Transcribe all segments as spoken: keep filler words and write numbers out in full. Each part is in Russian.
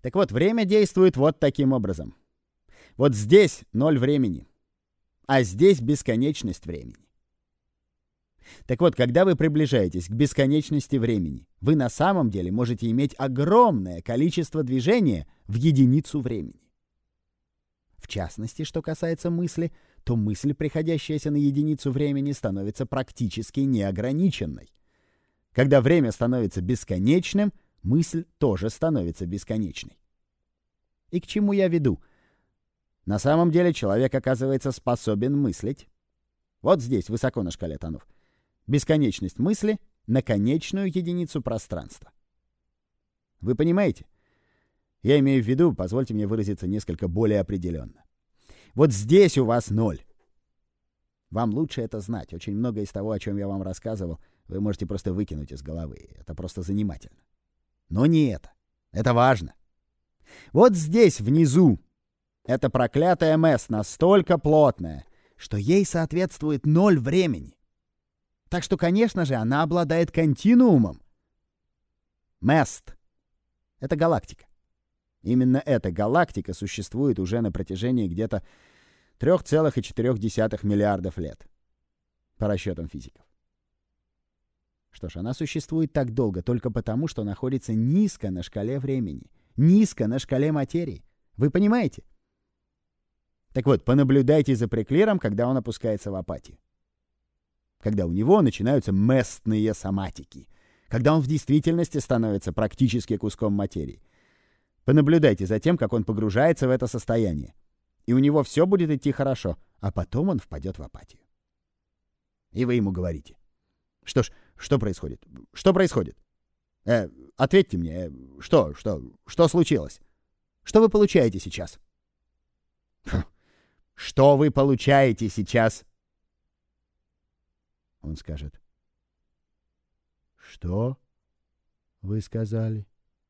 Так вот, время действует вот таким образом. Вот здесь ноль времени, а здесь бесконечность времени. Так вот, когда вы приближаетесь к бесконечности времени, вы на самом деле можете иметь огромное количество движения в единицу времени. В частности, что касается мысли, то мысль, приходящаяся на единицу времени, становится практически неограниченной. Когда время становится бесконечным, мысль тоже становится бесконечной. И к чему я веду? На самом деле человек оказывается способен мыслить. Вот здесь, высоко на шкале тонов. Бесконечность мысли на конечную единицу пространства. Вы понимаете? Я имею в виду, позвольте мне выразиться несколько более определенно. Вот здесь у вас ноль. Вам лучше это знать. Очень многое из того, о чем я вам рассказывал, вы можете просто выкинуть из головы. Это просто занимательно. Но не это. Это важно. Вот здесь, внизу, эта проклятая мэс настолько плотная, что ей соответствует ноль времени. Так что, конечно же, она обладает континуумом. Мест — это галактика. Именно эта галактика существует уже на протяжении где-то три целых четыре десятых миллиардов лет, по расчетам физиков. Что ж, она существует так долго только потому, что находится низко на шкале времени, низко на шкале материи. Вы понимаете? Так вот, понаблюдайте за Преклиром, когда он опускается в апатию. Когда у него начинаются местные соматики, когда он в действительности становится практически куском материи. Понаблюдайте за тем, как он погружается в это состояние. И у него все будет идти хорошо, а потом он впадет в апатию. И вы ему говорите: что ж, что происходит? Что происходит? Э, ответьте мне, э, что, что, что случилось? Что вы получаете сейчас? Что вы получаете сейчас? Он скажет: что вы сказали?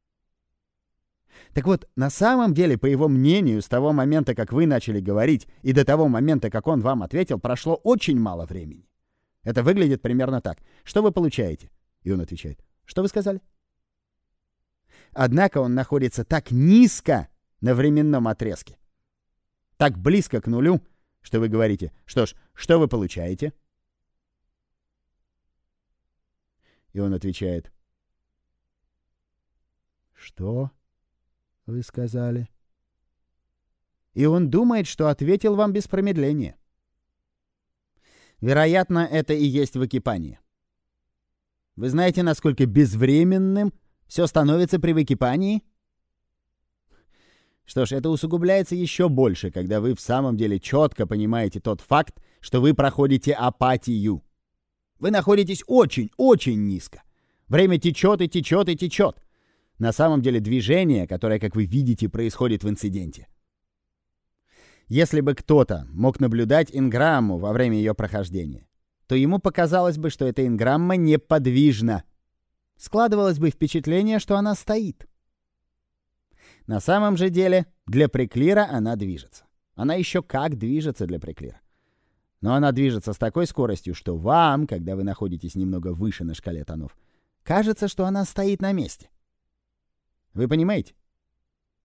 Так вот, на самом деле, по его мнению, с того момента, как вы начали говорить, и до того момента, как он вам ответил, прошло очень мало времени. Это выглядит примерно так. Что вы получаете? И он отвечает: что вы сказали? Однако он находится так низко на временном отрезке, так близко к нулю, что вы говорите: что ж, что вы получаете? И он отвечает: что вы сказали? И он думает, что ответил вам без промедления. Вероятно, это и есть выкипание. Вы знаете, насколько безвременным все становится при выкипании? Что ж, это усугубляется еще больше, когда вы в самом деле четко понимаете тот факт, что вы проходите апатию. Вы находитесь очень, очень низко. Время течет и течет и течет. На самом деле движение, которое, как вы видите, происходит в инциденте. Если бы кто-то мог наблюдать инграмму во время ее прохождения, то ему показалось бы, что эта инграмма неподвижна. Складывалось бы впечатление, что она стоит. На самом же деле, для Преклира она движется. Она еще как движется для Преклира. Но она движется с такой скоростью, что вам, когда вы находитесь немного выше на шкале тонов, кажется, что она стоит на месте. Вы понимаете?